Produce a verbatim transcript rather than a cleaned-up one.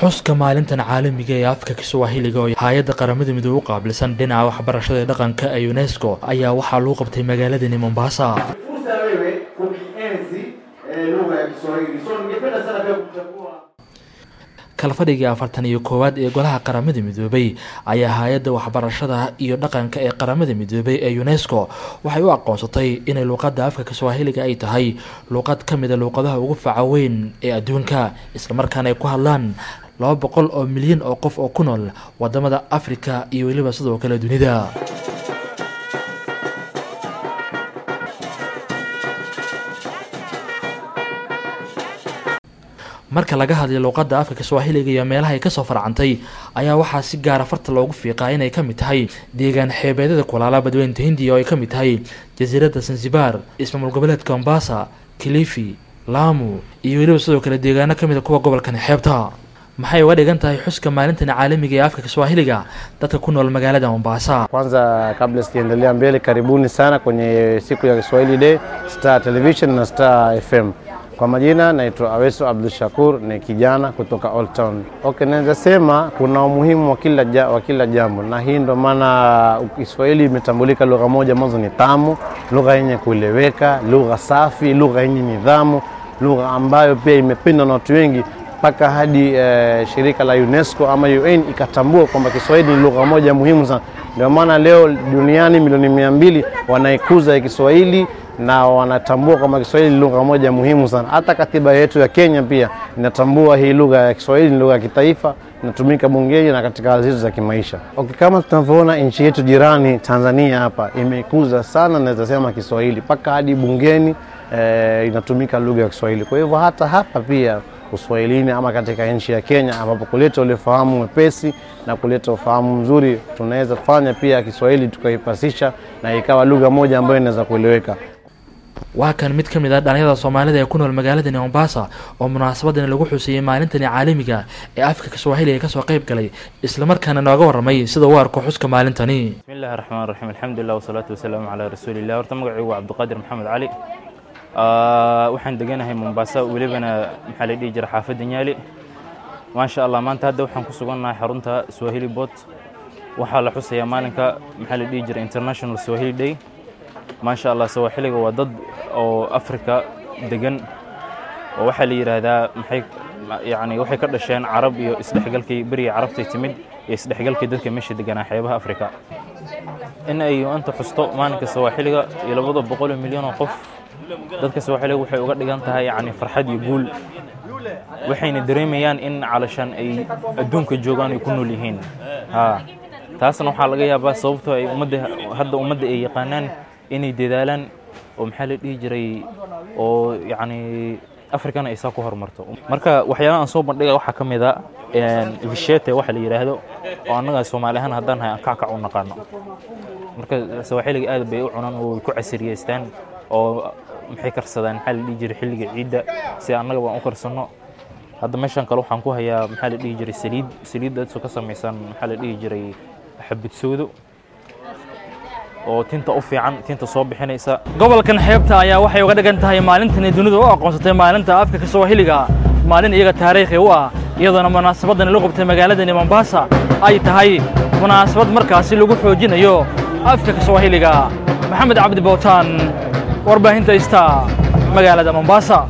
xuska maalintan caalamiga ee afka Kiswahiliga oo hay'adda qaramada midoobay u qaabilsan dhinaca waxbarashada dhaqanka ee UNESCO ayaa waxaa lagu qabtay magaalada Mombasa. kalfadhiga afartan iyo koowaad ee golaha qaramada midoobay ayaa hay'adda waxbarashada iyo dhaqanka ee qaramada midoobay ee UNESCO waxay u aqoonsatay in luqadda afka Kiswahiliga ay tahay luqad kamid ah luqadaha ugu faca weyn ee adduunka isla markaana ay ku hadlaan laba boqol oo milyan oo qof oo ku nool wadamada Afrika iyo waliba sidoo kale dunida. marka laga hadlay luqadda afka Kiswahiliga iyo meelaha ay ka soo farcantay ayaa waxaa si gaar ah farta loogu fiiqaa inay kamid tahay deegaan xeebeedada Kuala Badweynta Hindiya oo ay kamid tahay jasiiradda Zanzibar, ismaamul goboleedka Mombasa, Kilifi, Lamu iyo waliba sidoo kale deegaano kamid ah kuwa gobolkan xeebta. maxay uga dhigan tahay xuska maalintan caalamiga ee afka Kiswahiliga dadka ku nool magaalada Mombasa? Kwanza kabla sijaendelea mbele, karibuni sana kwenye siku ya Kiswahili Day, Star Television na Star F M. Kwa majina naitwa Aweso Abdul Shakur, ni kijana kutoka Old Town. Okay, naweza sema kuna umuhimu wa kila ja, wa kila jambo, na hii ndo maana Kiswahili imetambulika lugha moja mwanzo ni tamu, lugha yenye kueleweka, lugha safi, lugha yenye nidhamu, lugha ambayo pia imependwa na watu wengi mpaka hadi e, shirika la UNESCO ama U N ikatambua kwamba Kiswahili ni lugha moja muhimu sana. Ndio maana leo duniani milioni mia mbili wanaikuza Kiswahili na wanatambua kwamba Kiswahili ni lugha moja muhimu sana. Hata katiba yetu ya Kenya pia inatambua hii lugha ya Kiswahili ni lugha ya kitaifa, inatumika bungeni na katika hali hizo za kimaisha. Okay, kama tunavyoona nchi yetu jirani Tanzania hapa imeikuza sana, naweza sema Kiswahili mpaka hadi bungeni e, inatumika lugha ya Kiswahili. Kwa hivyo hata hapa pia Uswahilini ama katika nchi ya Kenya ambapo kuleta ule fahamu mwepesi na kuleta ufahamu mzuri, tunaweza kufanya pia Kiswahili tukaipasisha na ikawa lugha moja ambayo inaweza kueleweka. waa kan mid kamid ah dhalinyarada Soomaalida ee ku nool magaalada Mombasa oo munaasabadan lagu xuseeyay maalintan caalamiga ee afka Kiswahiliga ka soo qayb galay isla markaana nooga waramay sida uu arko xuska maalintani. Bismillahir Rahmanir Rahim, alhamdulillah wassalatu wassalamu ala rasuulillah. Horta magacaygu waa Cabdiqaadir Maxamed Cali. آه وحن دقيناها مومباسا ولبنا محل دي جرى حافظ نيالي ما شاء الله. ما انت هذا وحن كسوقنا حرنتها سواهيلي بوت وحال حسها يا مالك محل دي جرى انترناشونال سواهيلي دي ما شاء الله. سواحيلي هو ضد او افريكا دقن وحالي هذا محي يعني وحي كردشان عربي يسدحقلكي بري عربتي تمد يسدحقلكي ددك مشي دقنا حيبها افريكا ان ايو انت حسطو مالك سواحيلي يلبضوا بقول مليون قف dadka Soomaaliyeed waxay uga dhigan tahay yani farxad iyo guul, waxayna dareemayaan in calashan ay adduunka joogaan ay ku nool yihiin. ha taasna waxa laga yaabaa sababtoo ay ummadda hadda ummadda ay yaqaanaan inay dadaalaan oo maxaa la dhigi jiray oo yani Afrikana ay soo ku horumarto. marka waxyaalaha aan soo bandhigay waxa kamid ah een vishete waxa la yiraahdo oo anaga Soomaaliyeed haddaan hay ka ka u naqaano. marka Soomaaliga aad bay u cunaan oo ku casriyeystaan oo maxay karsadaan maxaa la dhigi jiray xilliga ciida si anaga waan u karsano. hadda meeshan kale waxaan ku hayaa maxaa la dhigi jiray saliid saliid dadku ka sameeysan maxaa la dhigi jiray xabad soodo oo tinta u fiican tinta soo bixinaysa. gobolkan xeebta ayaa waxay uga dhigan tahay maalintan dunida oo aqoonsatay maalinta afka Kiswahiliga, maalin iyaga taariikhi u ah iyadoo munaasabadan lagu qabtay magaalada Mombasa ay tahay munaasabad markaasi lagu xoojinayo afka Kiswahiliga. Maxamed Cabdi Bowtaan, warbaahinta Star, magaalada Mombasa.